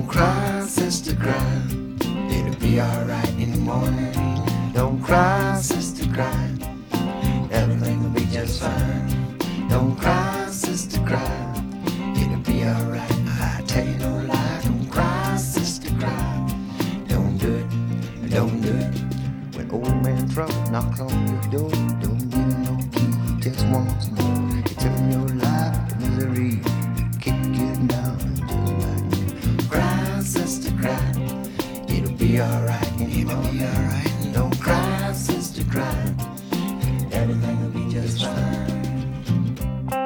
Don't cry, sister, cry. It'll be alright in the morning. Don't cry, sister, cry. Everything will be just fine. Don't cry, sister, cry. It'll be alright. I tell you no lie. Don't cry, sister, cry. Don't do it, don't do it. When old man Trouble knocks on your door,